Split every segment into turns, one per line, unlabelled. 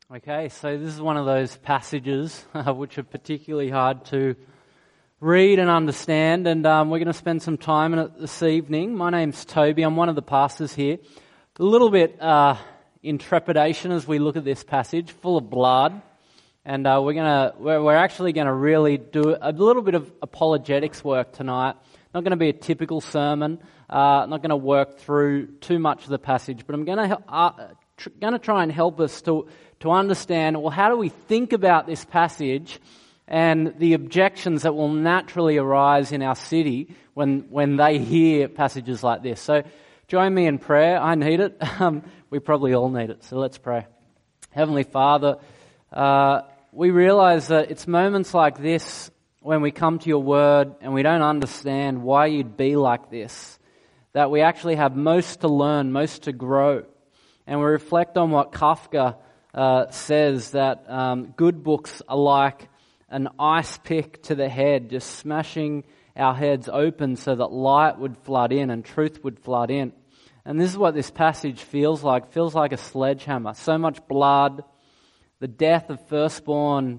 Okay, so this is one of those passages which are particularly hard to read and understand, and we're going to spend some time in it this evening. My name's Toby. I'm one of the pastors here. A little bit in trepidation as we look at this passage, full of blood, and we're actually going to really do a little bit of apologetics work tonight. Not going to be a typical sermon. Not going to work through too much of the passage, but I'm going to try and help us to understand, well, how do we think about this passage and the objections that will naturally arise in our city when they hear passages like this. So join me in prayer. I need it. We probably all need it. So let's pray. Heavenly Father, we realize that it's moments like this when we come to your word and we don't understand why you'd be like this, that we actually have most to learn, most to grow. And we reflect on what Kafka says, that good books are like an ice pick to the head, just smashing our heads open so that light would flood in and truth would flood in. And this is what this passage feels like a sledgehammer. So much blood, the death of firstborn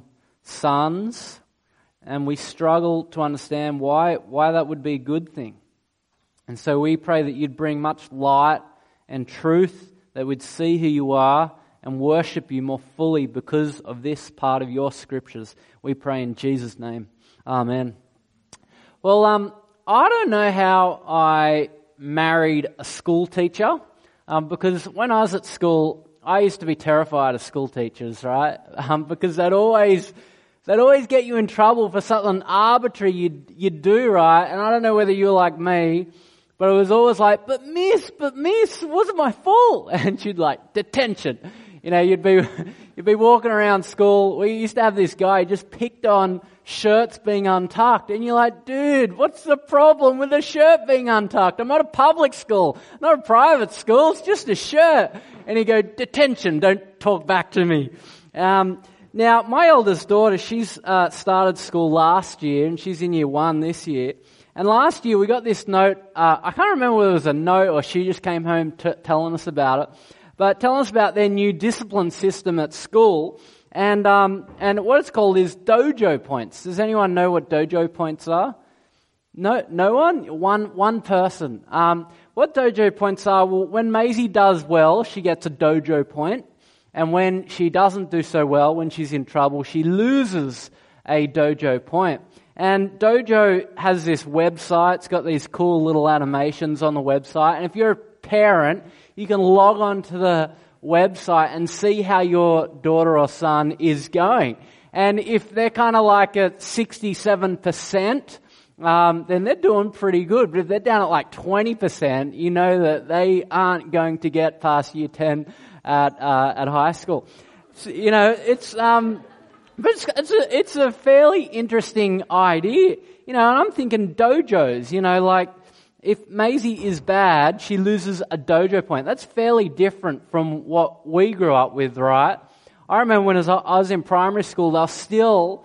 sons, and we struggle to understand why that would be a good thing. And so we pray that you'd bring much light and truth, that we'd see who you are and worship you more fully because of this part of your scriptures. We pray in Jesus' name. Amen. Well, I don't know how I married a school teacher, because when I was at school, I used to be terrified of school teachers, right? Because they'd always get you in trouble for something arbitrary you'd do, right? And I don't know whether you were like me, but it was always like, but miss, it wasn't my fault. And she'd like, detention. You know, you'd be walking around school. We used to have this guy who just picked on shirts being untucked. And you're like, dude, what's the problem with a shirt being untucked? I'm at a public school, not a private school. It's just a shirt. And he'd go, detention, don't talk back to me. Now, my eldest daughter, she's started school last year and she's in year 1 this year. And last year we got this note, I can't remember whether it was a note or she just came home telling us about it, but telling us about their new discipline system at school. And what it's called is dojo points. Does anyone know what dojo points are? No one? One person. What dojo points are, well, when Maisie does well, she gets a dojo point. And when she doesn't do so well, when she's in trouble, she loses a dojo point. And Dojo has this website. It's got these cool little animations on the website. And if you're a parent, you can log on to the website and see how your daughter or son is going. And if they're kind of like at 67%, then they're doing pretty good. But if they're down at like 20%, you know that they aren't going to get past year 10 at high school. So, you know, but it's a fairly interesting idea, you know, and I'm thinking dojos, you know, like if Maisie is bad, she loses a dojo point. That's fairly different from what we grew up with, right? I remember when I was in primary school, they still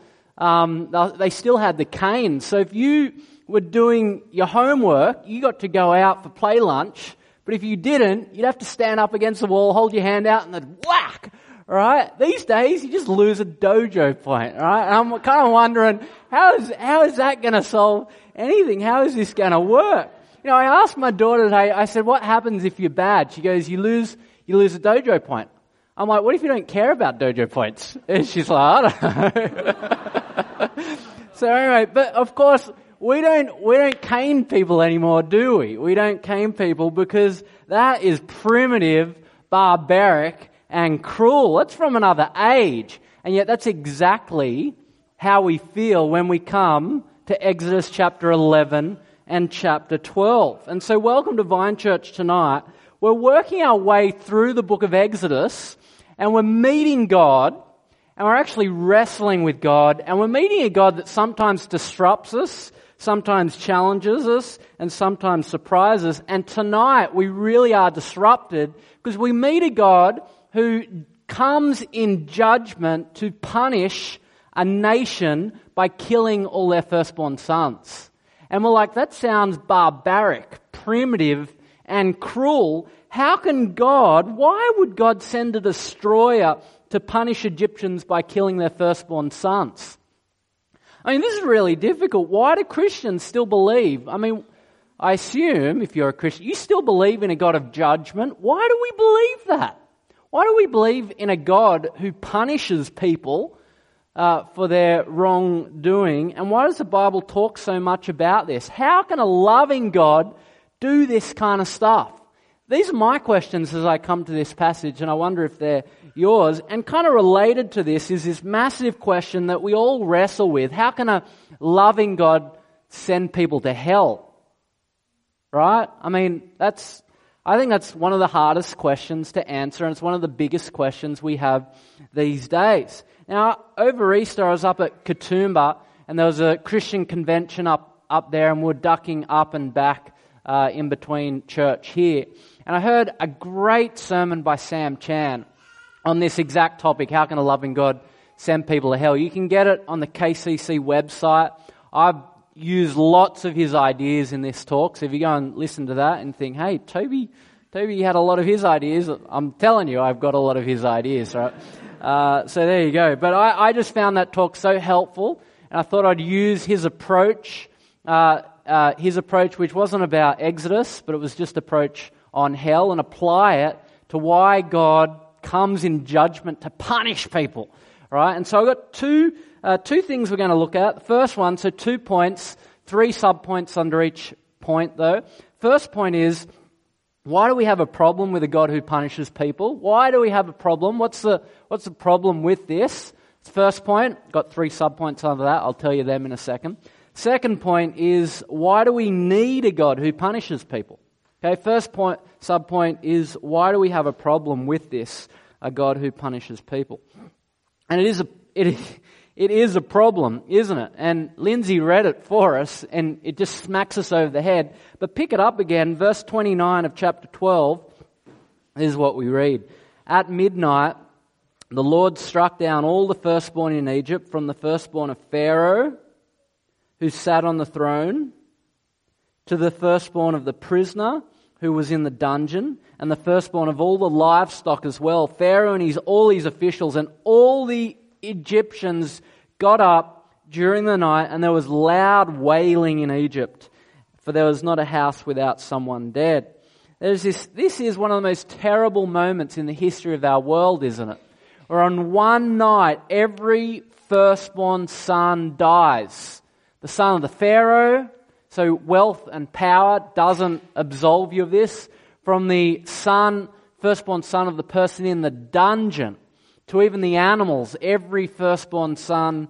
had the canes. So if you were doing your homework, you got to go out for play lunch, but if you didn't, you'd have to stand up against the wall, hold your hand out, and then whack! Right? These days, you just lose a dojo point, right? And I'm kind of wondering, how is that going to solve anything? How is this going to work? You know, I asked my daughter today, I said, what happens if you're bad? She goes, you lose a dojo point. I'm like, what if you don't care about dojo points? And she's like, I don't know. So anyway, but of course, we don't cane people anymore, do we? We don't cane people because that is primitive, barbaric, and cruel. That's from another age. And yet that's exactly how we feel when we come to Exodus chapter 11 and chapter 12. And so welcome to Vine Church tonight. We're working our way through the book of Exodus and we're meeting God and we're actually wrestling with God and we're meeting a God that sometimes disrupts us, sometimes challenges us, and sometimes surprises us. And tonight we really are disrupted because we meet a God who comes in judgment to punish a nation by killing all their firstborn sons. And we're like, that sounds barbaric, primitive, and cruel. Why would God send a destroyer to punish Egyptians by killing their firstborn sons? I mean, this is really difficult. Why do Christians still believe? I mean, I assume if you're a Christian, you still believe in a God of judgment. Why do we believe that? Why do we believe in a God who punishes people for their wrongdoing? And why does the Bible talk so much about this? How can a loving God do this kind of stuff? These are my questions as I come to this passage, and I wonder if they're yours. And kind of related to this is this massive question that we all wrestle with. How can a loving God send people to hell? Right? I mean, I think that's one of the hardest questions to answer, and it's one of the biggest questions we have these days. Now, over Easter, I was up at Katoomba, and there was a Christian convention up there, and we were ducking up and back in between church here. And I heard a great sermon by Sam Chan on this exact topic, how can a loving God send people to hell? You can get it on the KCC website. I've used lots of his ideas in this talk, so if you go and listen to that and think, hey, Toby had a lot of his ideas, I'm telling you, I've got a lot of his ideas, right? So there you go. But I just found that talk so helpful, and I thought I'd use his approach, which wasn't about Exodus, but it was just approach on hell, and apply it to why God comes in judgment to punish people, right? And so I've got two things we're going to look at. The first one, so 2 points, 3 sub-points under each point though. First point is, why do we have a problem with a God who punishes people? Why do we have a problem? What's the problem with this? First point, got 3 sub-points under that. I'll tell you them in a second. Second point is, why do we need a God who punishes people? Okay, first point, sub-point is, why do we have a problem with this, a God who punishes people? And it is a problem, isn't it? And Lindsay read it for us, and it just smacks us over the head. But pick it up again, verse 29 of chapter 12. This is what we read. At midnight, the Lord struck down all the firstborn in Egypt, from the firstborn of Pharaoh, who sat on the throne, to the firstborn of the prisoner who was in the dungeon, and the firstborn of all the livestock as well. Pharaoh and all his officials and all the Egyptians got up during the night, and there was loud wailing in Egypt, for there was not a house without someone dead. This is one of the most terrible moments in the history of our world, isn't it? Where on one night, every firstborn son dies. The son of the Pharaoh, so wealth and power doesn't absolve you of this. From the firstborn son of the person in the dungeon, to even the animals, every firstborn son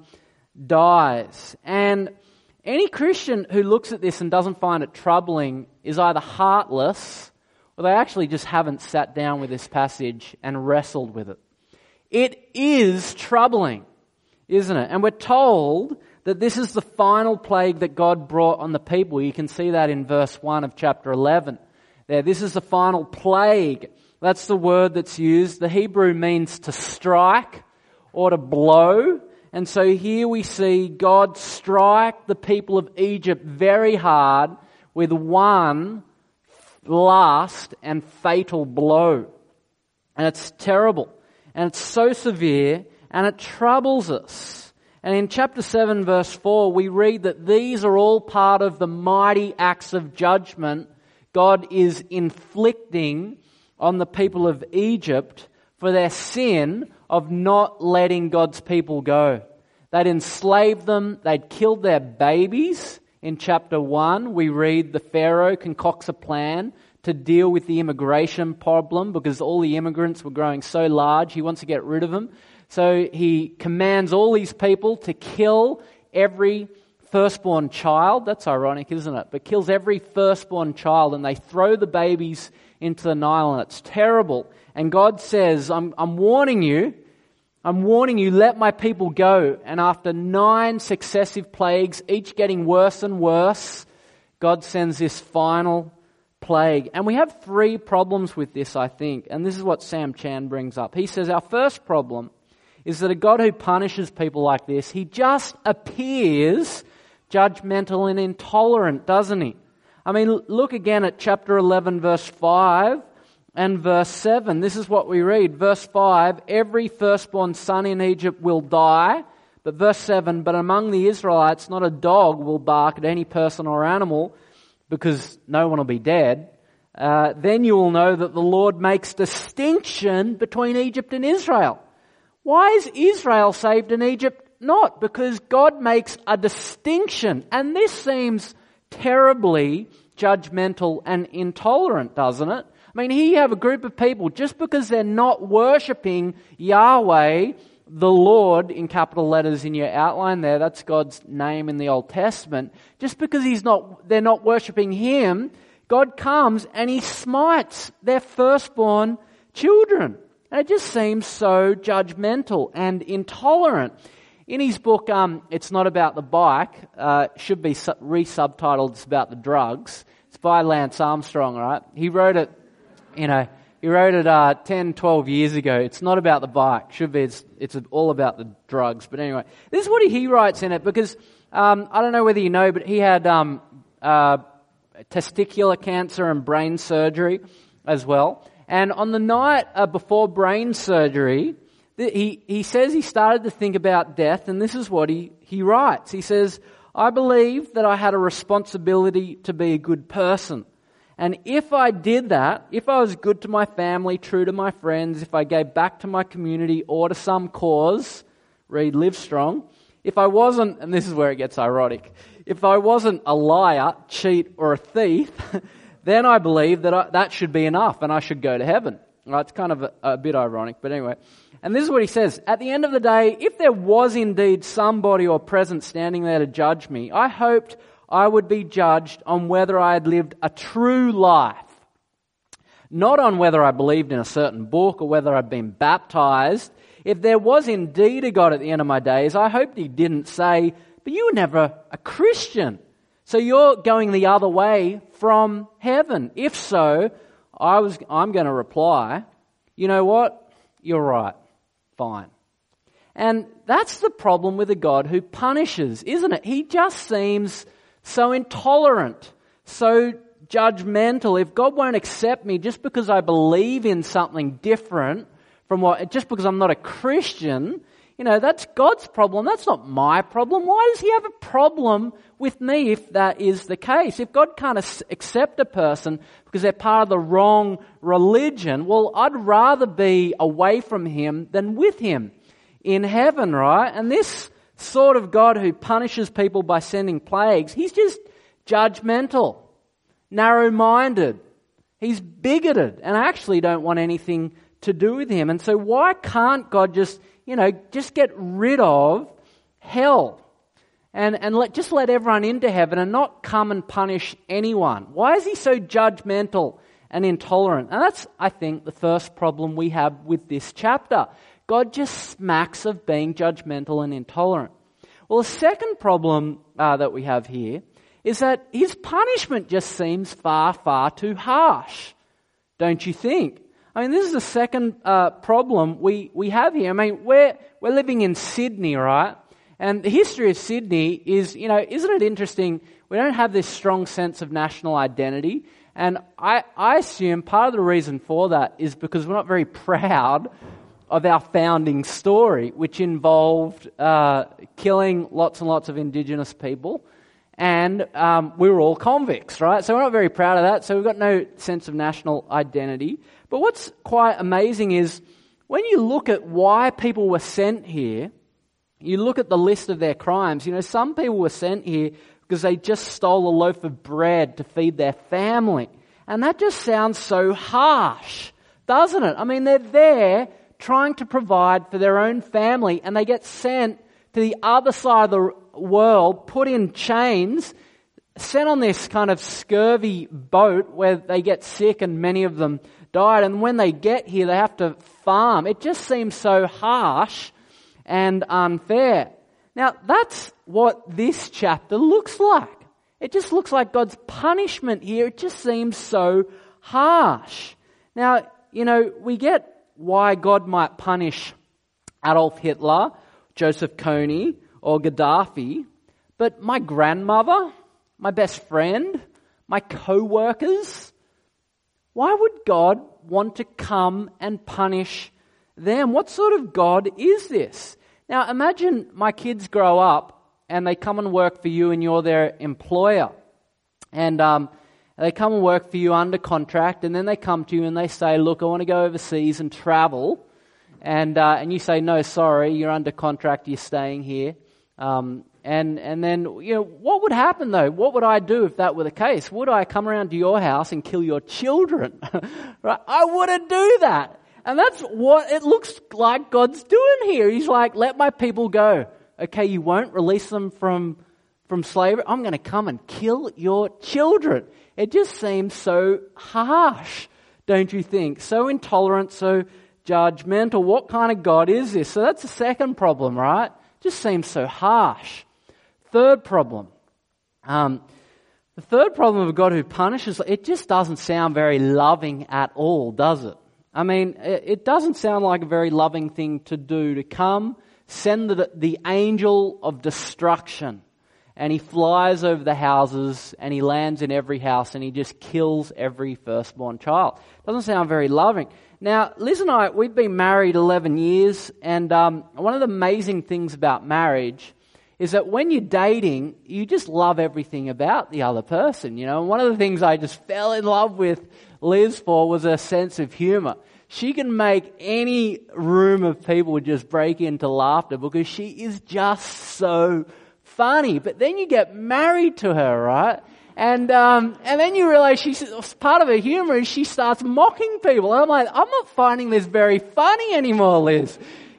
dies. And any Christian who looks at this and doesn't find it troubling is either heartless, or they actually just haven't sat down with this passage and wrestled with it. It is troubling, isn't it? And we're told that this is the final plague that God brought on the people. You can see that in verse 1 of chapter 11. This is the final plague. That's the word that's used. The Hebrew means to strike or to blow. And so here we see God strike the people of Egypt very hard with one last and fatal blow. And it's terrible. And it's so severe, and it troubles us. And in chapter 7 verse 4 we read that these are all part of the mighty acts of judgment God is inflicting on the people of Egypt for their sin of not letting God's people go. They'd enslaved them, they'd killed their babies. In chapter 1 we read the Pharaoh concocts a plan to deal with the immigration problem because all the immigrants were growing so large, he wants to get rid of them. So he commands all these people to kill every firstborn child. That's ironic, isn't it? But kills every firstborn child, and they throw the babies into the Nile, and it's terrible. And God says, I'm warning you, let my people go. And after 9 successive plagues, each getting worse and worse, God sends this final plague. And we have 3 problems with this, I think. And this is what Sam Chan brings up. He says, our first problem is that a God who punishes people like this, he just appears judgmental and intolerant, doesn't he? I mean, look again at chapter 11, verse 5 and verse 7. This is what we read. Verse 5, every firstborn son in Egypt will die. But verse 7, but among the Israelites not a dog will bark at any person or animal, because no one will be dead. Then you will know that the Lord makes distinction between Egypt and Israel. Why is Israel saved and Egypt not? Because God makes a distinction. And this seems terribly judgmental and intolerant, doesn't it? I mean, here you have a group of people, just because they're not worshipping Yahweh, the Lord, in capital letters in your outline there, that's God's name in the Old Testament. Just because they're not worshipping Him, God comes and He smites their firstborn children. And it just seems so judgmental and intolerant. In his book, It's Not About the Bike, should be re-subtitled, It's About the Drugs. It's by Lance Armstrong, right? He wrote it, 10, 12 years ago. It's not about the bike. Should be, it's all about the drugs. But anyway, this is what he writes in it, because I don't know whether you know, but he had testicular cancer and brain surgery as well. And on the night before brain surgery, he says he started to think about death, and this is what he writes. He says, I believe that I had a responsibility to be a good person. And if I did that, if I was good to my family, true to my friends, if I gave back to my community or to some cause, read Live Strong, if I wasn't, and this is where it gets ironic, if I wasn't a liar, cheat, or a thief, then I believe that that should be enough and I should go to heaven. Right, it's kind of a bit ironic, but anyway. And this is what he says. At the end of the day, if there was indeed somebody or present standing there to judge me, I hoped I would be judged on whether I had lived a true life. Not on whether I believed in a certain book or whether I'd been baptized. If there was indeed a God at the end of my days, I hoped He didn't say, but you were never a Christian, so you're going the other way from heaven. If so, I'm going to reply, you know what? You're right. Fine. And that's the problem with a God who punishes, isn't it? He just seems so intolerant, so judgmental. If God won't accept me just because I believe in something different from just because I'm not a Christian, that's God's problem. That's not my problem. Why does He have a problem with me if that is the case? If God can't accept a person because they're part of the wrong religion, well, I'd rather be away from Him than with Him in heaven, right? And this sort of God who punishes people by sending plagues, He's just judgmental, narrow-minded. He's bigoted and actually don't want anything to do with Him. And so why can't God just get rid of hell and let everyone into heaven and not come and punish anyone? Why is He so judgmental and intolerant? And that's, I think, the first problem we have with this chapter. God just smacks of being judgmental and intolerant. Well, the second problem that we have here is that His punishment just seems far, far too harsh, don't you think? I mean, this is the second problem we have here. I mean, we're living in Sydney, right? And the history of Sydney is, isn't it interesting? We don't have this strong sense of national identity. And I assume part of the reason for that is because we're not very proud of our founding story, which involved killing lots and lots of Indigenous people. And we were all convicts, right? So we're not very proud of that. So we've got no sense of national identity. But what's quite amazing is when you look at why people were sent here, you look at the list of their crimes. Some people were sent here because they just stole a loaf of bread to feed their family. And that just sounds so harsh, doesn't it? I mean, they're there trying to provide for their own family and they get sent to the other side of the world, put in chains, sent on this kind of scurvy boat where they get sick and many of them died. And when they get here, they have to farm. It just seems so harsh and unfair. Now, that's what this chapter looks like. It just looks like God's punishment here. It just seems so harsh. Now, we get why God might punish Adolf Hitler, Joseph Kony, or Gaddafi, but my grandmother, my best friend, my co-workers, why would God want to come and punish them? What sort of God is this? Now imagine my kids grow up and they come and work for you and you're their employer. And they come and work for you under contract, and then they come to you and they say, look, I want to go overseas and travel. And you say, no, sorry, you're under contract, you're staying here. And then, what would happen though? What would I do if that were the case? Would I come around to your house and kill your children? Right? I wouldn't do that. And that's what it looks like God's doing here. He's like, let my people go. Okay, you won't release them from slavery. I'm going to come and kill your children. It just seems so harsh, don't you think? So intolerant, so judgmental. What kind of God is this? So that's the second problem, right? Just seems so harsh. Third problem. The third problem of a God who punishes, it just doesn't sound very loving at all, does it? I mean, it doesn't sound like a very loving thing to do, to come, send the angel of destruction, and he flies over the houses and he lands in every house and he just kills every firstborn child. Doesn't sound very loving. Now, Liz and I, we've been married 11 years, and one of the amazing things about marriage is that when you're dating, you just love everything about the other person, And one of the things I just fell in love with Liz for was her sense of humor. She can make any room of people just break into laughter because she is just so funny. But then you get married to her, right? And then you realize part of her humor is she starts mocking people. And I'm like, I'm not finding this very funny anymore, Liz.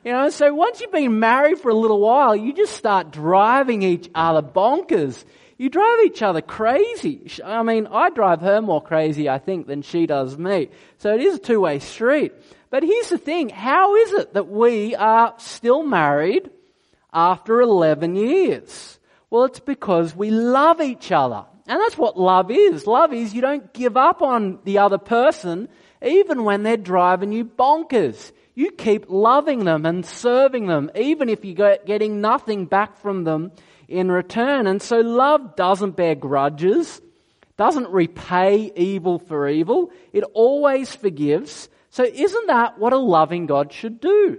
So once you've been married for a little while, you just start driving each other bonkers. You drive each other crazy. I mean, I drive her more crazy, I think, than she does me. So it is a two-way street. But here's the thing. How is it that we are still married after 11 years? Well, it's because we love each other. And that's what love is. Love is you don't give up on the other person even when they're driving you bonkers. You keep loving them and serving them, even if you're getting nothing back from them in return. And so love doesn't bear grudges, doesn't repay evil for evil. It always forgives. So isn't that what a loving God should do?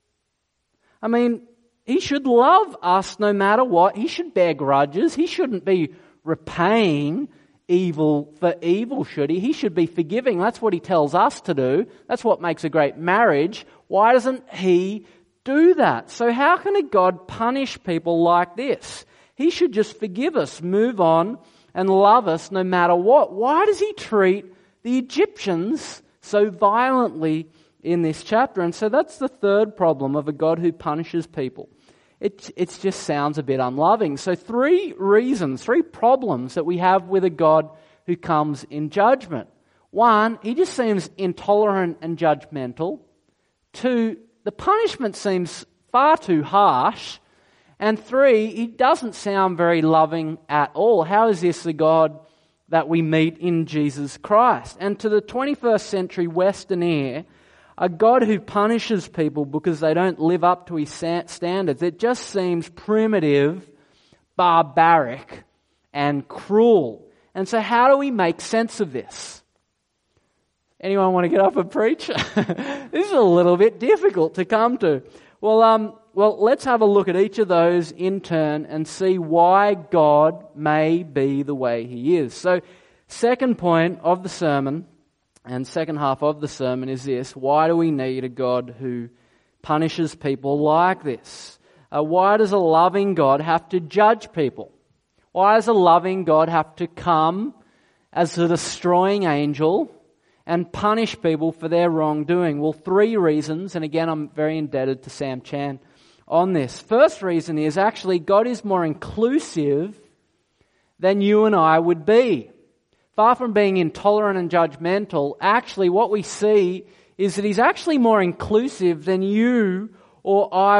I mean, he should love us no matter what. He should bear grudges. He shouldn't be repaying evil for evil, should he? He should be forgiving. That's what he tells us to do. That's what makes a great marriage. Why doesn't he do that? So how can a God punish people like this? He should just forgive us, move on, and love us no matter what. Why does he treat the Egyptians so violently in this chapter? And so that's the third problem of a God who punishes people. It just sounds a bit unloving. So three problems that we have with a God who comes in judgment. One, he just seems intolerant and judgmental. Two, the punishment seems far too harsh. And three, he doesn't sound very loving at all. How is this the God that we meet in Jesus Christ? And to the 21st century Western ear, a God who punishes people because they don't live up to his standards, it just seems primitive, barbaric, and cruel. And so how do we make sense of this? Anyone want to get up and preach? This is a little bit difficult to come to. Well, let's have a look at each of those in turn and see why God may be the way he is. So, second point of the sermon, and second half of the sermon is this: why do we need a God who punishes people like this? Why does a loving God have to judge people? Why does a loving God have to come as a destroying angel and punish people for their wrongdoing? Well, three reasons, and again I'm very indebted to Sam Chan on this. First reason is actually God is more inclusive than you and I would be. Far from being intolerant and judgmental, actually what we see is that he's actually more inclusive than you or I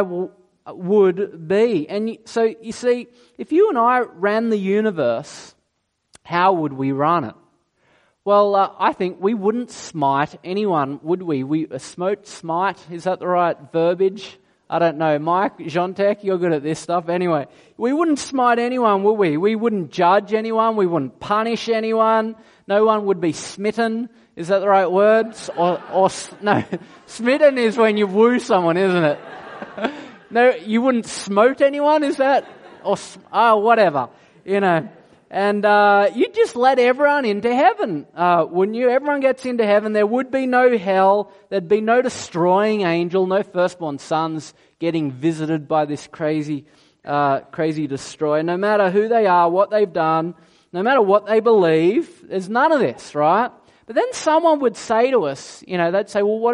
would be. And so you see, if you and I ran the universe, how would we run it? Well, I think we wouldn't smite anyone, would we? Smite, is that the right verbiage? I don't know. Mike, Jontek, you're good at this stuff. Anyway, we wouldn't smite anyone, would we? We wouldn't judge anyone. We wouldn't punish anyone. No one would be smitten Is that the right word? No, smitten is when you woo someone, isn't it? No, you wouldn't smote anyone, is that? Whatever, And you'd just let everyone into heaven, wouldn't you? Everyone gets into heaven. There would be no hell. There'd be no destroying angel, no firstborn sons getting visited by this crazy destroyer. No matter who they are, what they've done, no matter what they believe, there's none of this, right? But then someone would say to us, they'd say, well, what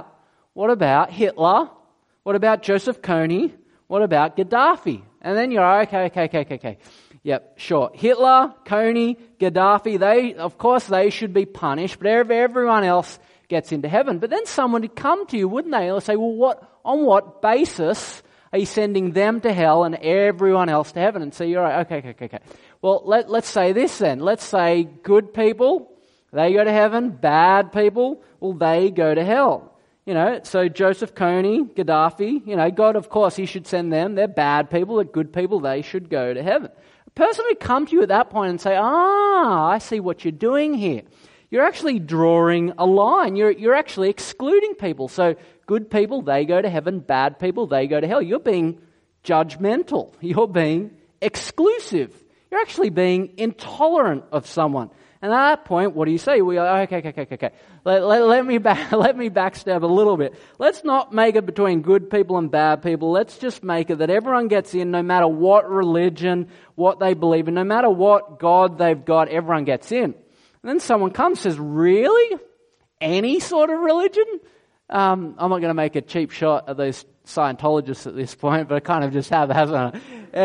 about Hitler? What about Joseph Kony? What about Gaddafi? And then you're okay. Yep, sure. Hitler, Kony, Gaddafi, they should be punished, but everyone else gets into heaven. But then someone would come to you, wouldn't they? They'll say, well, on what basis are you sending them to hell and everyone else to heaven? And so you're right, okay. Well, let's say this then. Let's say good people, they go to heaven. Bad people, well, they go to hell. So Joseph Kony, Gaddafi, God, of course, He should send them. They're bad people. They're good people. They should go to heaven. A person would come to you at that point and say, I see what you're doing here. You're actually drawing a line. You're actually excluding people. So good people, they go to heaven. Bad people, they go to hell. You're being judgmental. You're being exclusive. You're actually being intolerant of someone. And at that point, what do you say? We go, okay. Let me backstab a little bit. Let's not make it between good people and bad people. Let's just make it that everyone gets in, no matter what religion, what they believe in, no matter what God they've got, everyone gets in. And then someone comes and says, really? Any sort of religion? I'm not going to make a cheap shot at those Scientologists at this point, but I kind of just have, hasn't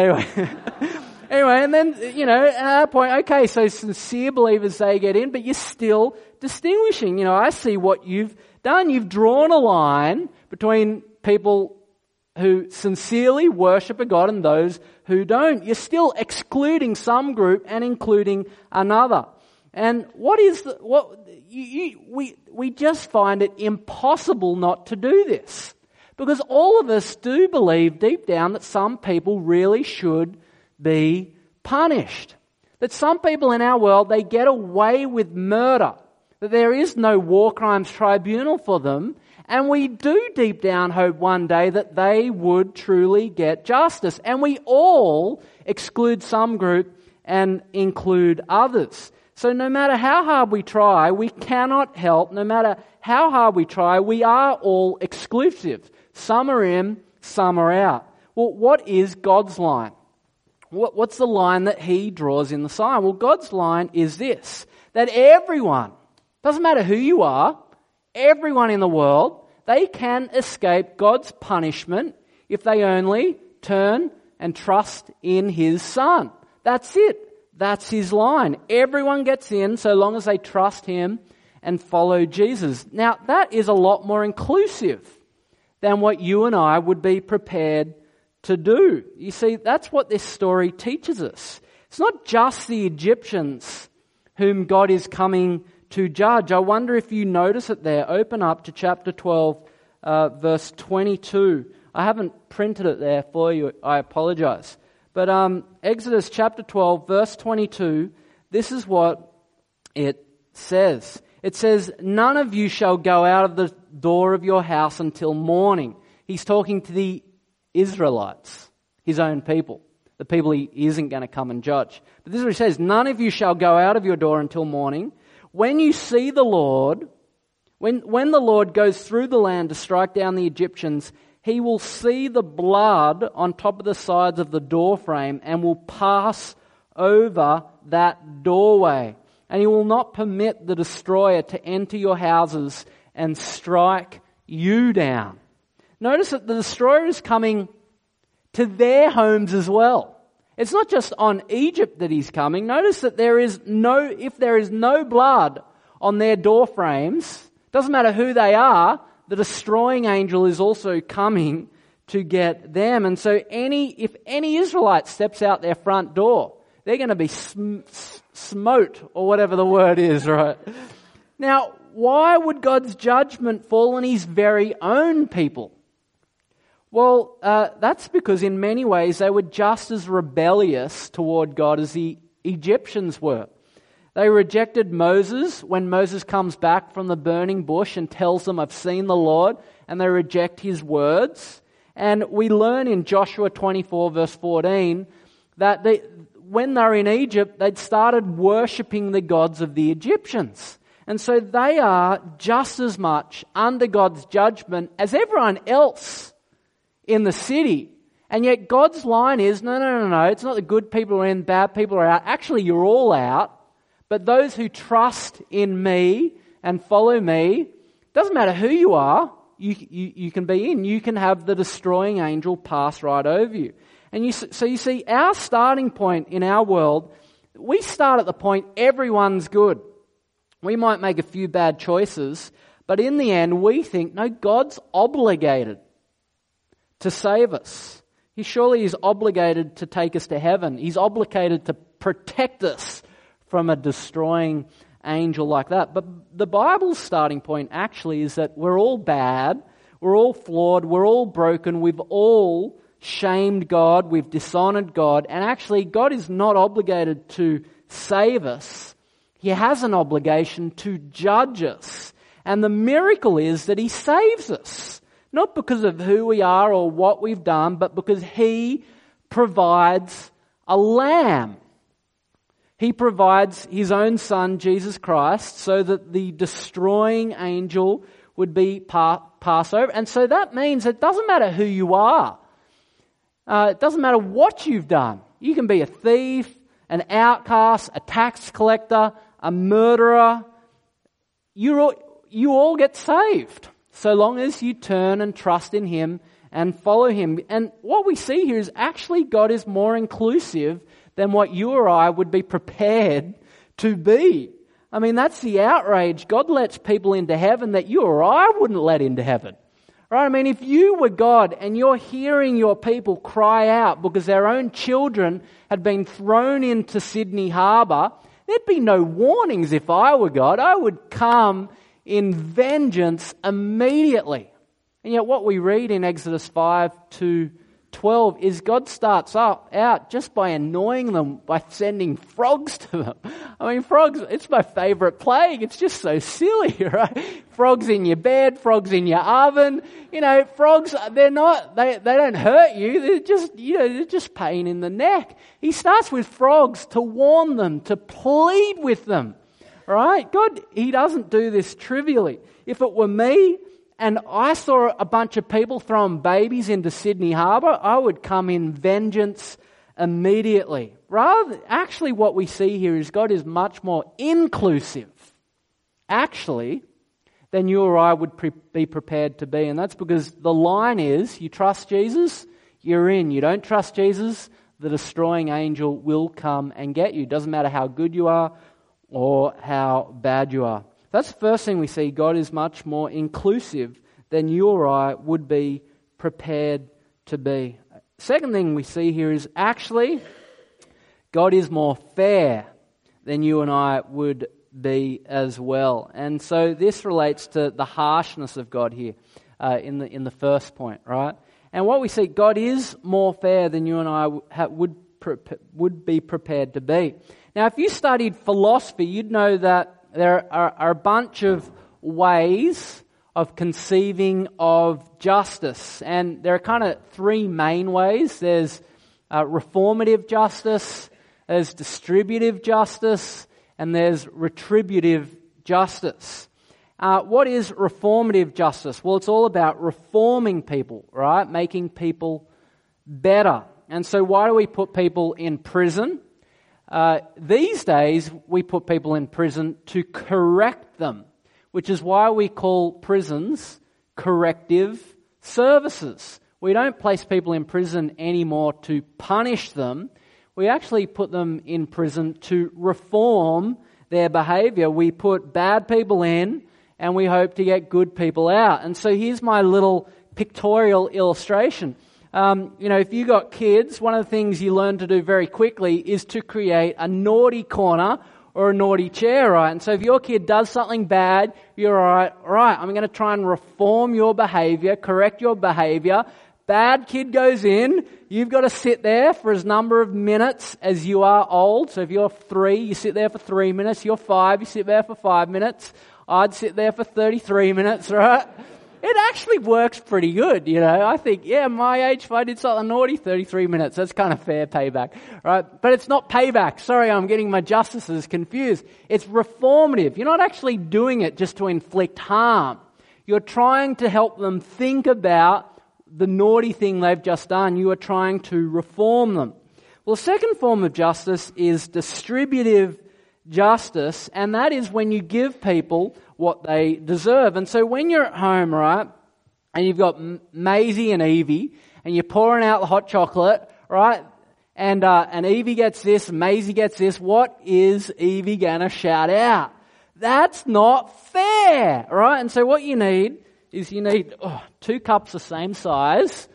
I? Anyway, and then, at that point, okay, so sincere believers, they get in, but you're still distinguishing. I see what you've done. You've drawn a line between people who sincerely worship a God and those who don't. You're still excluding some group and including another. And we just find it impossible not to do this. Because all of us do believe deep down that some people really should be punished. That some people in our world, they get away with murder. That there is no war crimes tribunal for them. And we do deep down hope one day that they would truly get justice. And we all exclude some group and include others. So no matter how hard we try, we cannot help. No matter how hard we try, we are all exclusive. Some are in, some are out. Well, what is God's line? What's the line that He draws in the sign? Well, God's line is this, that everyone, doesn't matter who you are, everyone in the world, they can escape God's punishment if they only turn and trust in His Son. That's it. That's His line. Everyone gets in so long as they trust Him and follow Jesus. Now, that is a lot more inclusive than what you and I would be prepared to do. You see, that's what this story teaches us. It's not just the Egyptians whom God is coming to judge. I wonder if you notice it there. Open up to chapter 12, verse 22. I haven't printed it there for you. I apologize. But Exodus chapter 12, verse 22, this is what it says. It says, none of you shall go out of the door of your house until morning. He's talking to the Israelites, His own people, the people He isn't going to come and judge. But this is what He says, none of you shall go out of your door until morning. When you see the Lord, when the Lord goes through the land to strike down the Egyptians, He will see the blood on top of the sides of the door frame and will pass over that doorway. And He will not permit the destroyer to enter your houses and strike you down. Notice that the destroyer is coming to their homes as well. It's not just on Egypt that He's coming. Notice that if there is no blood on their door frames, doesn't matter who they are, the destroying angel is also coming to get them. And so if any Israelite steps out their front door, they're going to be smote, or whatever the word is, right? Now, why would God's judgment fall on His very own people? Well, that's because in many ways they were just as rebellious toward God as the Egyptians were. They rejected Moses when Moses comes back from the burning bush and tells them, I've seen the Lord, and they reject his words. And we learn in Joshua 24 verse 14 that when they're in Egypt, they'd started worshipping the gods of the Egyptians. And so they are just as much under God's judgment as everyone else in the city. And yet God's line is, no, it's not the good people are in, bad people are out. Actually, you're all out. But those who trust in me and follow me, doesn't matter who you are, you can be in. You can have the destroying angel pass right over you. And so you see, our starting point in our world, we start at the point everyone's good. We might make a few bad choices, but in the end we think, no, God's obligated to save us. He surely is obligated to take us to heaven. He's obligated to protect us from a destroying angel like that. But the Bible's starting point actually is that we're all bad, we're all flawed, we're all broken, we've all shamed God, we've dishonored God, and actually God is not obligated to save us. He has an obligation to judge us. And the miracle is that He saves us, not because of who we are or what we've done, but because He provides a lamb. He provides His own Son, Jesus Christ, so that the destroying angel would be passed over. And so that means it doesn't matter who you are. It doesn't matter what you've done. You can be a thief, an outcast, a tax collector, a murderer. You all get saved, so long as you turn and trust in Him and follow Him. And what we see here is actually God is more inclusive than what you or I would be prepared to be. I mean, that's the outrage. God lets people into heaven that you or I wouldn't let into heaven. Right? I mean, if you were God and you're hearing your people cry out because their own children had been thrown into Sydney Harbour, there'd be no warnings if I were God. I would come in vengeance immediately. And yet what we read in Exodus 5:12 is God starts out just by annoying them by sending frogs to them. I mean, frogs, it's my favourite plague. It's just so silly, right? Frogs in your bed, frogs in your oven. You know, frogs, they don't hurt you. They're just pain in the neck. He starts with frogs to warn them, to plead with them, right? God, He doesn't do this trivially. If it were me, and I saw a bunch of people throwing babies into Sydney Harbour, I would come in vengeance immediately. Actually what we see here is God is much more inclusive, actually, than you or I would be prepared to be. And that's because the line is, you trust Jesus, you're in. You don't trust Jesus, the destroying angel will come and get you. Doesn't matter how good you are or how bad you are. That's the first thing we see. God is much more inclusive than you or I would be prepared to be. Second thing we see here is actually God is more fair than you and I would be as well. And so this relates to the harshness of God here in the first point, right? And what we see, God is more fair than you and I would be prepared to be. Now, if you studied philosophy, you'd know that there are a bunch of ways of conceiving of justice. And there are kind of three main ways. There's reformative justice, there's distributive justice, and there's retributive justice. What is reformative justice? Well, it's all about reforming people, right? Making people better. And so why do we put people in prison? These days, we put people in prison to correct them, which is why we call prisons corrective services. We don't place people in prison anymore to punish them. We actually put them in prison to reform their behaviour. We put bad people in and we hope to get good people out. And so here's my little pictorial illustration. If you got kids, one of the things you learn to do very quickly is to create a naughty corner or a naughty chair, right? And so if your kid does something bad, you're all right, I'm going to try and reform your behaviour, correct your behaviour, Bad kid goes in, you've got to sit there for as number of minutes as you are old. So if you're 3, you sit there for 3 minutes. You're 5, you sit there for 5 minutes. I'd sit there for 33 minutes, right? It actually works pretty good, you know. I think, my age, if I did something naughty, 33 minutes. That's kind of fair payback, right? But it's not payback. Sorry, I'm getting my justices confused. It's reformative. You're not actually doing it just to inflict harm. You're trying to help them think about the naughty thing they've just done. You are trying to reform them. Well, the second form of justice is distributive justice, and that is when you give people what they deserve. And so when you're at home, right, and you've got Maisie and Evie, and you're pouring out the hot chocolate, right, and Evie gets this, Maisie gets this, what is Evie going to shout out? That's not fair, right? And so what you need is 2 cups the same size,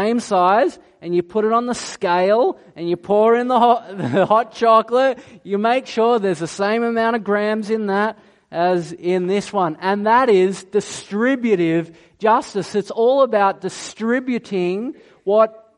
and you put it on the scale, and you pour in the hot chocolate. You make sure there's the same amount of grams in that as in this one. And that is distributive justice. It's all about distributing what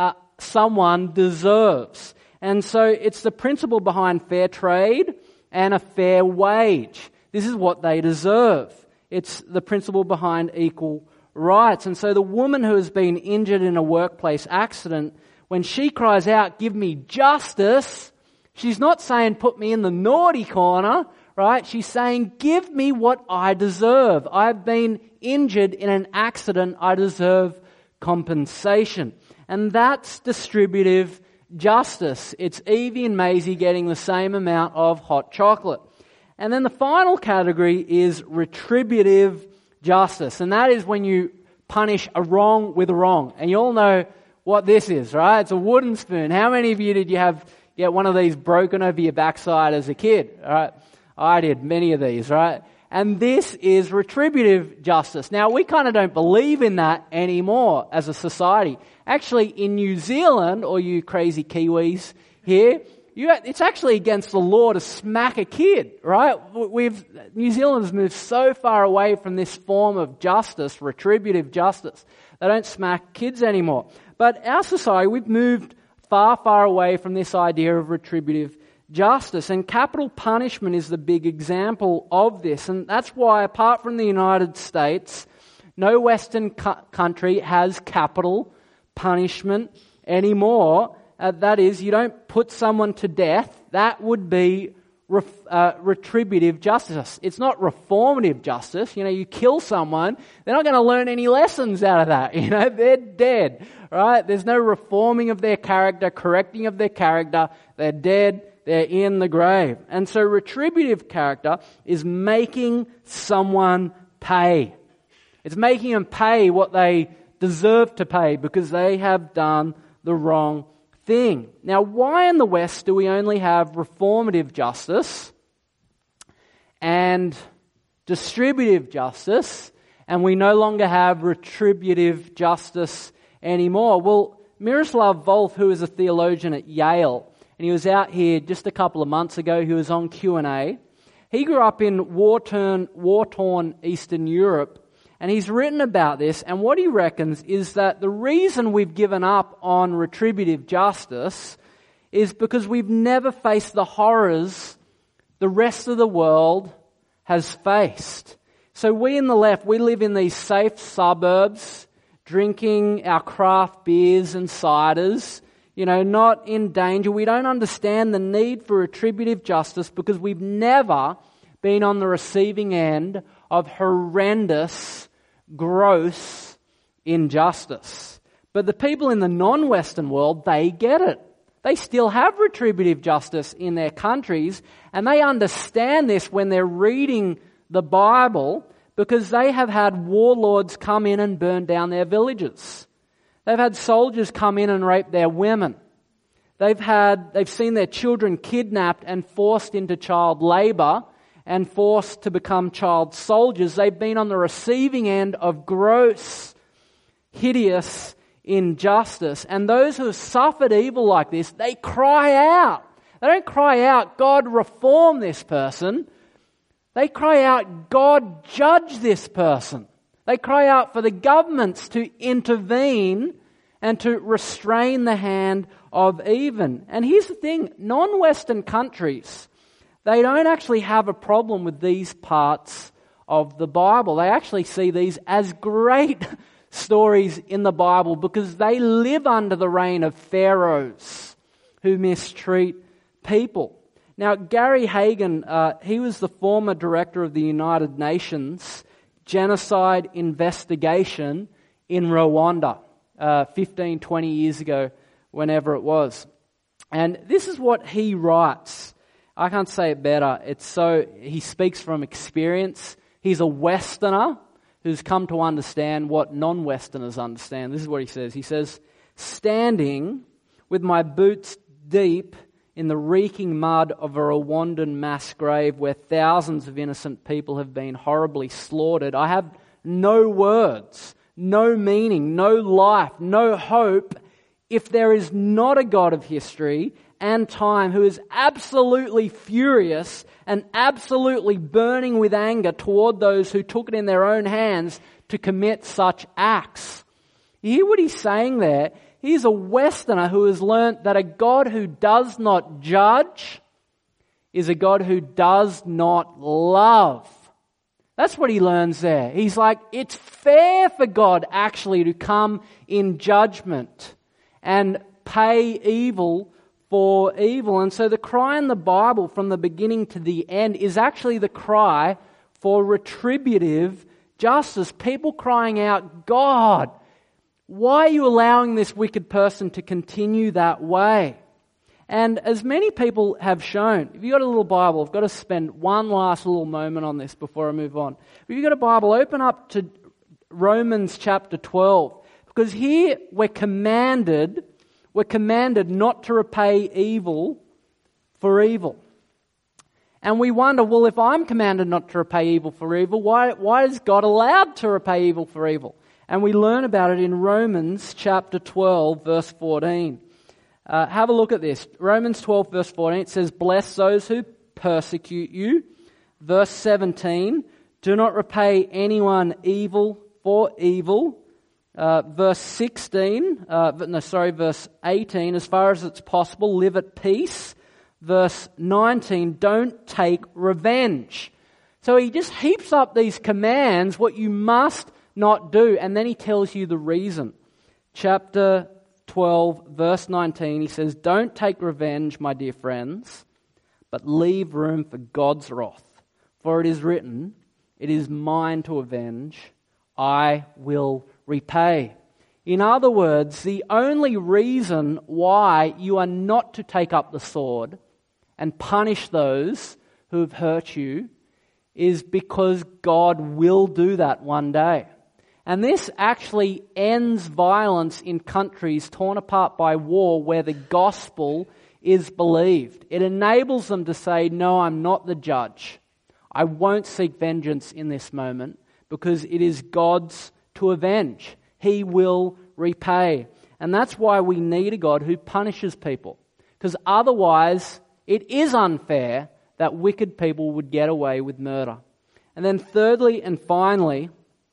someone deserves. And so it's the principle behind fair trade and a fair wage. This is what they deserve. It's the principle behind equal rights. And so the woman who has been injured in a workplace accident, when she cries out, "Give me justice," she's not saying, "Put me in the naughty corner," right? She's saying, "Give me what I deserve. I've been injured in an accident. I deserve compensation." And that's distributive justice. It's Evie and Maisie getting the same amount of hot chocolate. And then the final category is retributive justice. And that is when you punish a wrong with a wrong. And you all know what this is, right? It's a wooden spoon. How many of you did you get one of these broken over your backside as a kid? All right? I did many of these, right? And this is retributive justice. Now, we kind of don't believe in that anymore as a society. Actually, in New Zealand, or you crazy Kiwis here, it's actually against the law to smack a kid, right? New Zealand's moved so far away from this form of justice, retributive justice. They don't smack kids anymore. But our society, we've moved far, far away from this idea of retributive justice. And capital punishment is the big example of this. And that's why, apart from the United States, no Western country has capital punishment anymore. That is, you don't put someone to death. That would be retributive justice. It's not reformative justice. You kill someone, they're not going to learn any lessons out of that. They're dead, right? There's no reforming of their character, correcting of their character. They're dead. They're in the grave. And so retributive character is making someone pay. It's making them pay what they deserve to pay because they have done the wrong thing. Now, why in the West do we only have reformative justice and distributive justice, and we no longer have retributive justice anymore? Well, Miroslav Volf, who is a theologian at Yale, and he was out here just a couple of months ago, he was on Q&A. He grew up in war-torn Eastern Europe, and he's written about this, and what he reckons is that the reason we've given up on retributive justice is because we've never faced the horrors the rest of the world has faced. So we in the left, we live in these safe suburbs, drinking our craft beers and ciders, not in danger. We don't understand the need for retributive justice because we've never been on the receiving end of horrendous, gross injustice. But the people in the non-Western world, they get it. They still have retributive justice in their countries, and they understand this when they're reading the Bible because they have had warlords come in and burn down their villages. They've had soldiers come in and rape their women. They've seen their children kidnapped and forced into child labor and forced to become child soldiers. They've been on the receiving end of gross, hideous injustice. And those who have suffered evil like this, they cry out. They don't cry out, "God, reform this person." They cry out, "God, judge this person." They cry out for the governments to intervene and to restrain the hand of evil. And here's the thing, non-Western countries, they don't actually have a problem with these parts of the Bible. They actually see these as great stories in the Bible because they live under the reign of pharaohs who mistreat people. Now, Gary Hagen, he was the former director of the United Nations Genocide Investigation in Rwanda 15, 20 years ago, whenever it was. And this is what he writes. I can't say it better. He speaks from experience. He's a Westerner who's come to understand what non-Westerners understand. This is what he says. He says, "Standing with my boots deep in the reeking mud of a Rwandan mass grave where thousands of innocent people have been horribly slaughtered, I have no words, no meaning, no life, no hope if there is not a God of history and time who is absolutely furious and absolutely burning with anger toward those who took it in their own hands to commit such acts." You hear what he's saying there? He's a Westerner who has learnt that a God who does not judge is a God who does not love. That's what he learns there. He's like, it's fair for God actually to come in judgment and pay evil for evil. And so the cry in the Bible from the beginning to the end is actually the cry for retributive justice. People crying out, God, why are you allowing this wicked person to continue that way? And as many people have shown, if you've got a little Bible, I've got to spend one last little moment on this before I move on. If you've got a Bible, open up to Romans chapter 12. Because here we're commanded not to repay evil for evil. And we wonder, well, if I'm commanded not to repay evil for evil, why is God allowed to repay evil for evil? And we learn about it in Romans chapter 12, verse 14. Have a look at this. Romans 12, verse 14, it says, "Bless those who persecute you." Verse 17, "Do not repay anyone evil for evil." Verse 18, "As far as it's possible, live at peace." Verse 19, "Don't take revenge." So he just heaps up these commands, what you must not do, and then he tells you the reason. Chapter 12, verse 19, he says, "Don't take revenge, my dear friends, but leave room for God's wrath. For it is written, 'It is mine to avenge, I will repay.'" In other words, the only reason why you are not to take up the sword and punish those who have hurt you is because God will do that one day. And this actually ends violence in countries torn apart by war where the gospel is believed. It enables them to say, no, I'm not the judge. I won't seek vengeance in this moment because it is God's to avenge. He will repay. And that's why we need a God who punishes people. Because otherwise, it is unfair that wicked people would get away with murder. And then thirdly and finally,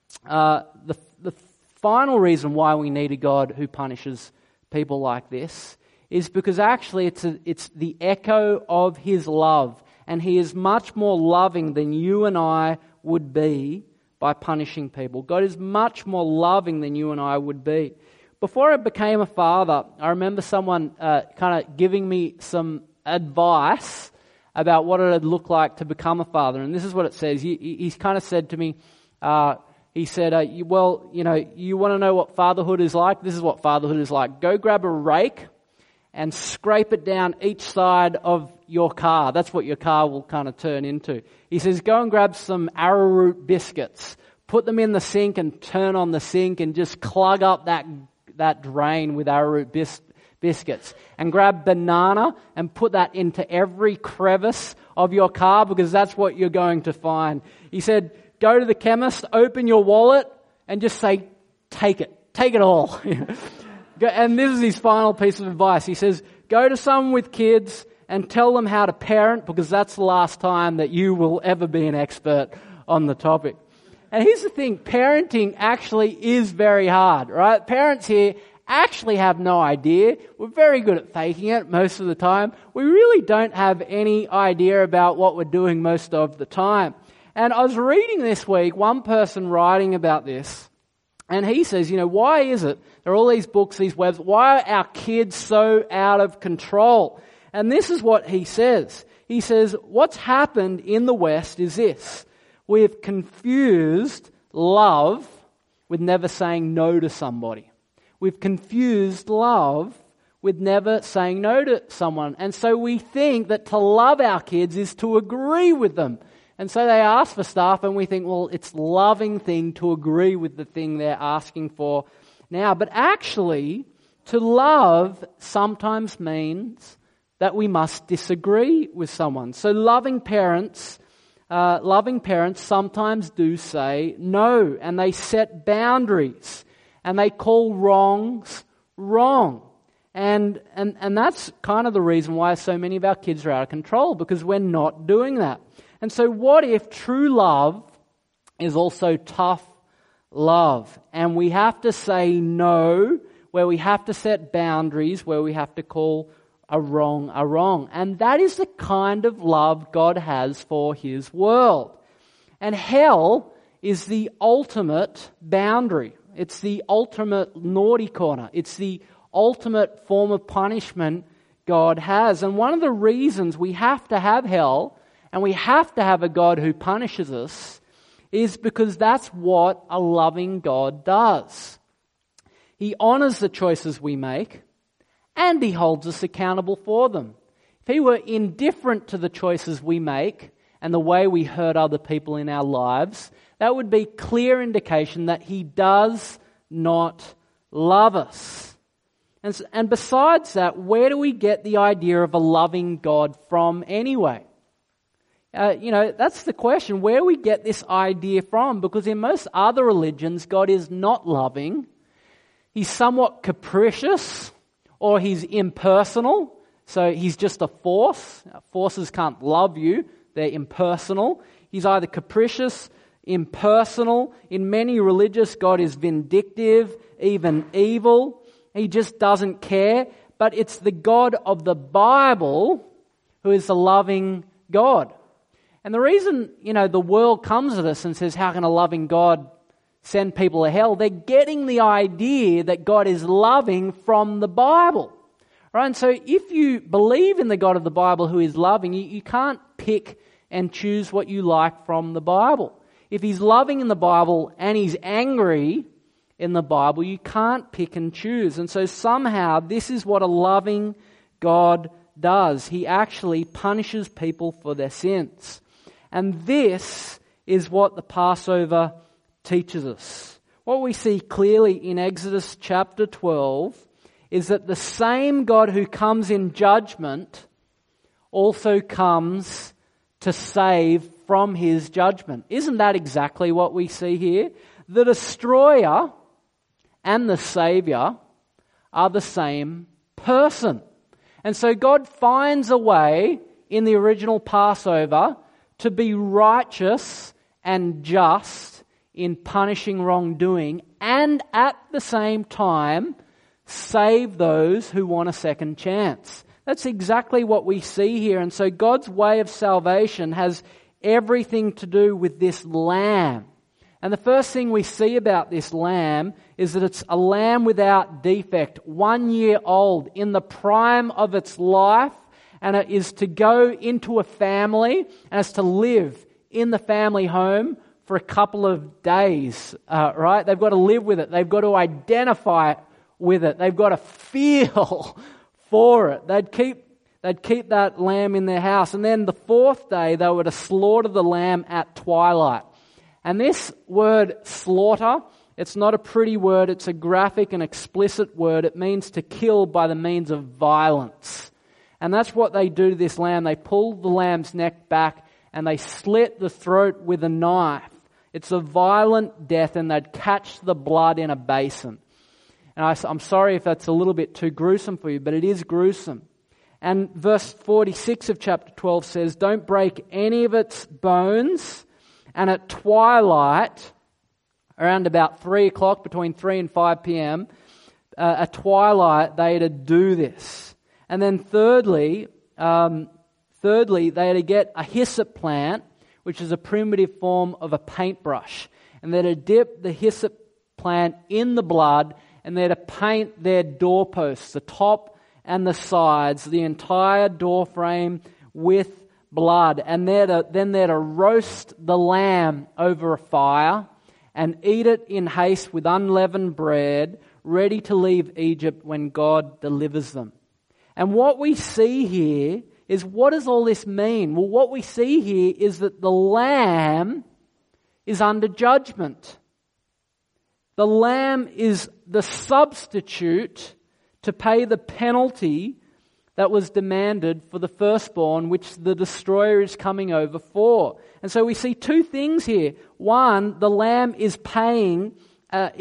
the final reason why we need a God who punishes people like this is because actually it's the echo of His love, and He is much more loving than you and I would be by punishing people. God is much more loving than you and I would be. Before I became a father, I remember someone kind of giving me some advice about what it would look like to become a father, and this is what it says. He's kind of said to me, he said, you want to know what fatherhood is like? This is what fatherhood is like. Go grab a rake and scrape it down each side of your car. That's what your car will kind of turn into. He says, go and grab some arrowroot biscuits. Put them in the sink and turn on the sink and just clog up that drain with arrowroot biscuits. And grab banana and put that into every crevice of your car because that's what you're going to find. He said, go to the chemist, open your wallet, and just say, take it all. And this is his final piece of advice. He says, go to someone with kids and tell them how to parent because that's the last time that you will ever be an expert on the topic. And here's the thing, parenting actually is very hard, right? Parents here actually have no idea. We're very good at faking it most of the time. We really don't have any idea about what we're doing most of the time. And I was reading this week, one person writing about this, and he says, why is it, there are all these books, these webs, why are our kids so out of control? And this is what he says. He says, what's happened in the West is this. We've confused love with never saying no to somebody. We've confused love with never saying no to someone. And so we think that to love our kids is to agree with them. And so they ask for stuff and we think, well, it's a loving thing to agree with the thing they're asking for now. But actually, to love sometimes means that we must disagree with someone. So loving parents sometimes do say no, and they set boundaries, and they call wrongs wrong. And that's kind of the reason why so many of our kids are out of control, because we're not doing that. And so what if true love is also tough love? And we have to say no, where we have to set boundaries, where we have to call a wrong. And that is the kind of love God has for His world. And hell is the ultimate boundary. It's the ultimate naughty corner. It's the ultimate form of punishment God has. And one of the reasons we have to have hell and we have to have a God who punishes us is because that's what a loving God does. He honors the choices we make, and He holds us accountable for them. If He were indifferent to the choices we make and the way we hurt other people in our lives, that would be clear indication that He does not love us. And besides that, where do we get the idea of a loving God from anyway? That's the question. Where do we get this idea from? Because in most other religions, God is not loving. He's somewhat capricious, or He's impersonal. So He's just a force. Forces can't love you. They're impersonal. He's either capricious, impersonal. In many religions, God is vindictive, even evil. He just doesn't care. But it's the God of the Bible who is the loving God. And the reason, the world comes at us and says, how can a loving God send people to hell? They're getting the idea that God is loving from the Bible. Right? And so if you believe in the God of the Bible who is loving, you can't pick and choose what you like from the Bible. If He's loving in the Bible and He's angry in the Bible, you can't pick and choose. And so somehow this is what a loving God does. He actually punishes people for their sins. And this is what the Passover teaches us. What we see clearly in Exodus chapter 12 is that the same God who comes in judgment also comes to save from His judgment. Isn't that exactly what we see here? The destroyer and the Savior are the same person. And so God finds a way in the original Passover to be righteous and just in punishing wrongdoing, and at the same time save those who want a second chance. That's exactly what we see here. And so God's way of salvation has everything to do with this lamb. And the first thing we see about this lamb is that it's a lamb without defect, 1 year old, in the prime of its life, and it is to go into a family and it's to live in the family home for a couple of days, right? They've got to live with it. They've got to identify with it. They've got to feel for it. They'd keep that lamb in their house. And then the fourth day, they were to slaughter the lamb at twilight. And this word slaughter, it's not a pretty word. It's a graphic and explicit word. It means to kill by the means of violence. And that's what they do to this lamb. They pull the lamb's neck back and they slit the throat with a knife. It's a violent death, and they'd catch the blood in a basin. And I'm sorry if that's a little bit too gruesome for you, but it is gruesome. And verse 46 of chapter 12 says, don't break any of its bones. And at twilight, around about 3 o'clock, between 3 and 5 p.m., a twilight, they had to do this. And then thirdly, they had to get a hyssop plant, which is a primitive form of a paintbrush. And they had to dip the hyssop plant in the blood, and they had to paint their doorposts, the top and the sides, the entire door frame with blood. And then they're to roast the lamb over a fire and eat it in haste with unleavened bread, ready to leave Egypt when God delivers them. And what we see here is, what does all this mean? Well, what we see here is that the lamb is under judgment. The lamb is the substitute to pay the penalty that was demanded for the firstborn, which the destroyer is coming over for. And so we see two things here. One, the lamb is paying a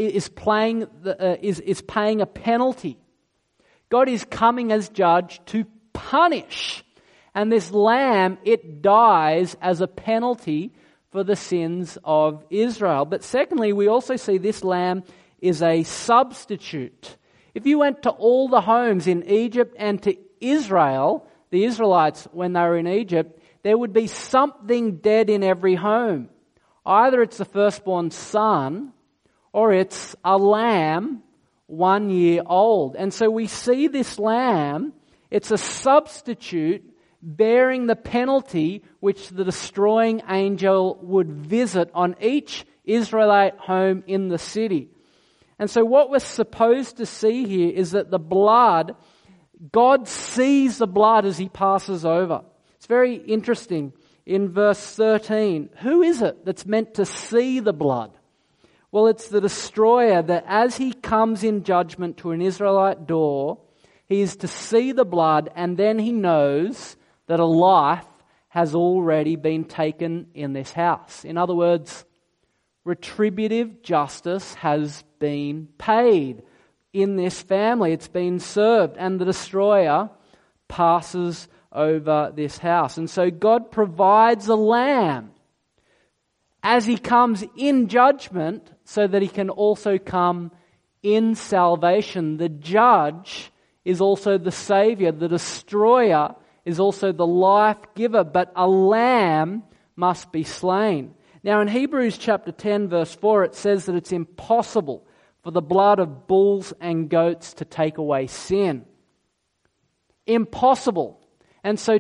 penalty. God is coming as judge to punish. And this lamb, it dies as a penalty for the sins of Israel. But secondly, we also see this lamb is a substitute. If you went to all the homes in Egypt and to Israel, the Israelites, when they were in Egypt, there would be something dead in every home. Either it's the firstborn son, or it's a lamb 1 year old. And so we see this lamb, it's a substitute bearing the penalty which the destroying angel would visit on each Israelite home in the city. And so what we're supposed to see here is that the blood, God sees the blood as he passes over. It's very interesting. In verse 13, who is it that's meant to see the blood? Well, it's the destroyer, that as he comes in judgment to an Israelite door, he is to see the blood, and then he knows that a life has already been taken in this house. In other words, retributive justice has been paid in this family. It's been served, and the destroyer passes over this house. And so God provides a lamb as he comes in judgment, so that he can also come in salvation. The judge is also the Savior. The destroyer is also the life giver, but a lamb must be slain. Now in Hebrews chapter 10 verse 4, it says that it's impossible for the blood of bulls and goats to take away sin. Impossible. And so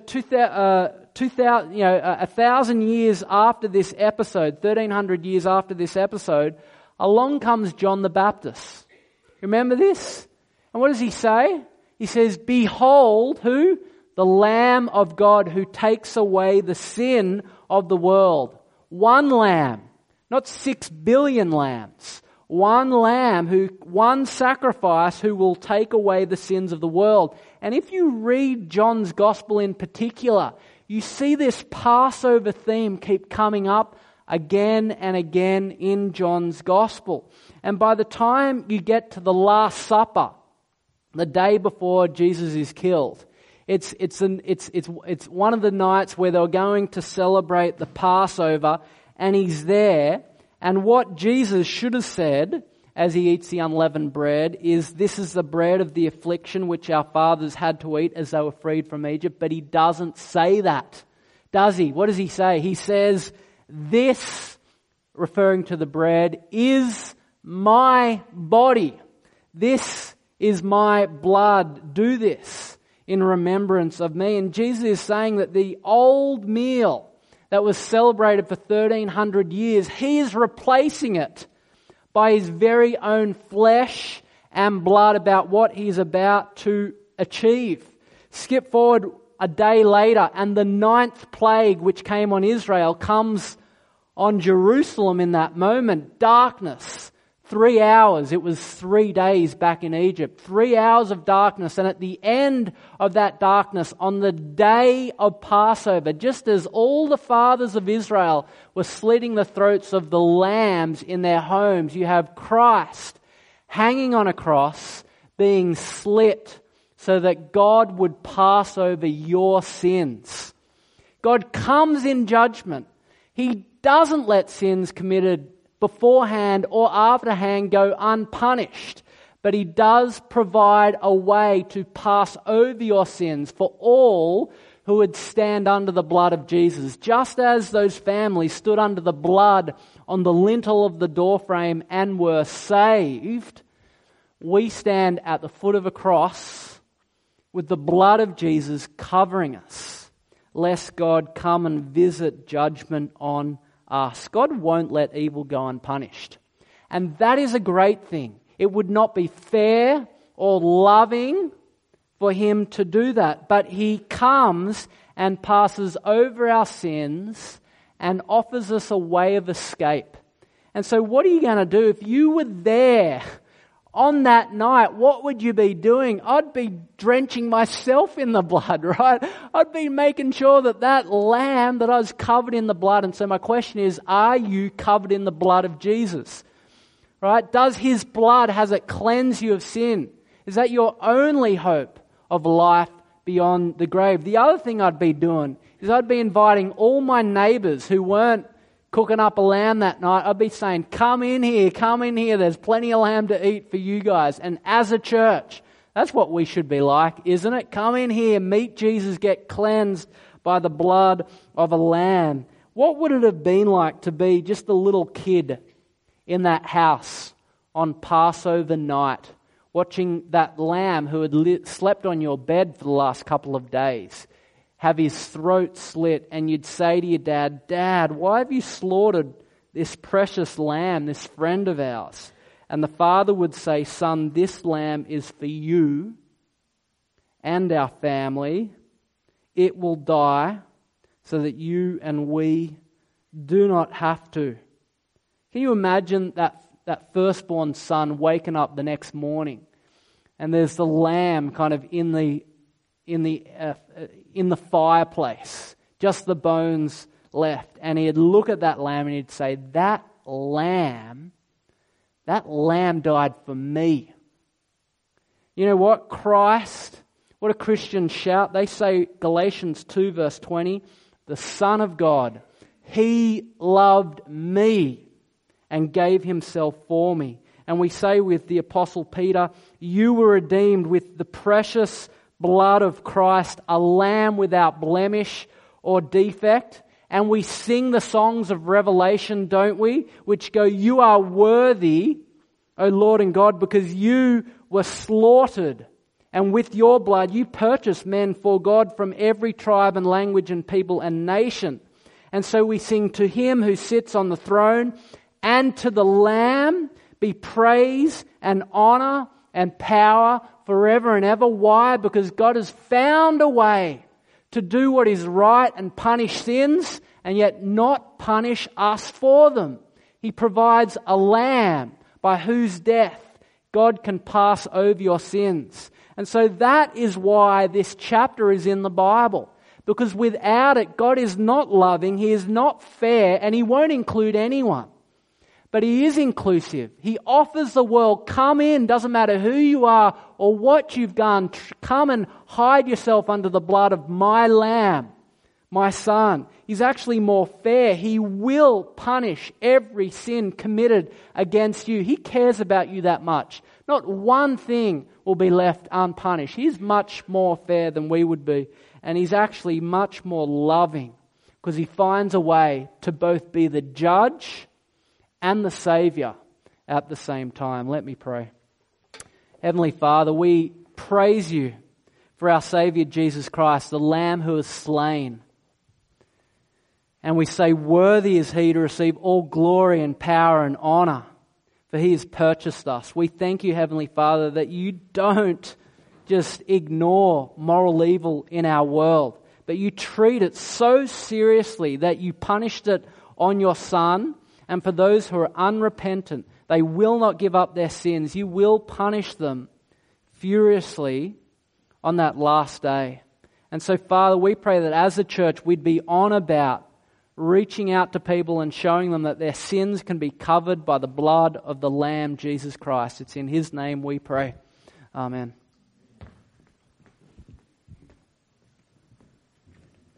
1,000 years after this episode, 1,300 years after this episode, along comes John the Baptist. Remember this? And what does he say? He says, "Behold," who? "The Lamb of God who takes away the sin of the world." One lamb, not 6 billion lambs. One lamb, one sacrifice who will take away the sins of the world. And if you read John's Gospel in particular, you see this Passover theme keep coming up again and again in John's Gospel. And by the time you get to the Last Supper, the day before Jesus is killed, it's one of the nights where they're going to celebrate the Passover, and he's there. And what Jesus should have said as he eats the unleavened bread is, "This is the bread of the affliction which our fathers had to eat as they were freed from Egypt." But he doesn't say that, does he? What does he say? He says, "This," referring to the bread, "is my body. This is my blood. Do this in remembrance of me." And Jesus is saying that the old meal that was celebrated for 1,300 years, he is replacing it by his very own flesh and blood about what he's about to achieve. Skip forward a day later, and the 9th plague which came on Israel comes on Jerusalem in that moment. Darkness. 3 hours. It was 3 days back in Egypt. 3 hours of darkness. And at the end of that darkness, on the day of Passover, just as all the fathers of Israel were slitting the throats of the lambs in their homes, you have Christ hanging on a cross, being slit so that God would pass over your sins. God comes in judgment. He doesn't let sins committed beforehand or afterhand go unpunished. But He does provide a way to pass over your sins for all who would stand under the blood of Jesus. Just as those families stood under the blood on the lintel of the doorframe and were saved, we stand at the foot of a cross with the blood of Jesus covering us, lest God come and visit judgment on us. God won't let evil go unpunished. And that is a great thing. It would not be fair or loving for Him to do that. But He comes and passes over our sins and offers us a way of escape. And so what are you going to do? If you were there on that night, what would you be doing? I'd be drenching myself in the blood, right? I'd be making sure that lamb, that I was covered in the blood. And so my question is, are you covered in the blood of Jesus? Right? Does His blood, has it cleansed you of sin? Is that your only hope of life beyond the grave? The other thing I'd be doing is I'd be inviting all my neighbours who weren't cooking up a lamb that night. I'd be saying, come in here, there's plenty of lamb to eat for you guys. And as a church, that's what we should be like, isn't it? Come in here, meet Jesus, get cleansed by the blood of a lamb. What would it have been like to be just a little kid in that house on Passover night, watching that lamb who had slept on your bed for the last couple of days have his throat slit, and you'd say to your dad, Dad, why have you slaughtered this precious lamb, this friend of ours? And the father would say, Son, this lamb is for you and our family. It will die so that you and we do not have to. Can you imagine that firstborn son waking up the next morning, and there's the lamb kind of in the fireplace, just the bones left, and he'd look at that lamb and he'd say, that lamb died for me. You know what? Christ, what a Christian shout. They say, Galatians 2 verse 20, the Son of God, He loved me and gave Himself for me. And we say with the Apostle Peter, you were redeemed with the precious blood of Christ, a lamb without blemish or defect. And we sing the songs of Revelation, don't we? Which go, you are worthy, O Lord and God, because you were slaughtered. And with your blood you purchased men for God from every tribe and language and people and nation. And so we sing, to Him who sits on the throne and to the Lamb be praise and honor and power forever and ever. Why? Because God has found a way to do what is right and punish sins and yet not punish us for them. He provides a lamb by whose death God can pass over your sins. And so that is why this chapter is in the Bible. Because without it, God is not loving, He is not fair, and He won't include anyone. But He is inclusive. He offers the world, come in, doesn't matter who you are or what you've done, come and hide yourself under the blood of my lamb, my son. He's actually more fair. He will punish every sin committed against you. He cares about you that much. Not one thing will be left unpunished. He's much more fair than we would be. And He's actually much more loving because He finds a way to both be the judge and the Saviour at the same time. Let me pray. Heavenly Father, we praise You for our Saviour Jesus Christ, the Lamb who is slain. And we say, worthy is He to receive all glory and power and honour, for He has purchased us. We thank You, Heavenly Father, that You don't just ignore moral evil in our world, but You treat it so seriously that You punished it on Your Son. And for those who are unrepentant, they will not give up their sins. You will punish them furiously on that last day. And so, Father, we pray that as a church, we'd be on about reaching out to people and showing them that their sins can be covered by the blood of the Lamb, Jesus Christ. It's in His name we pray. Amen.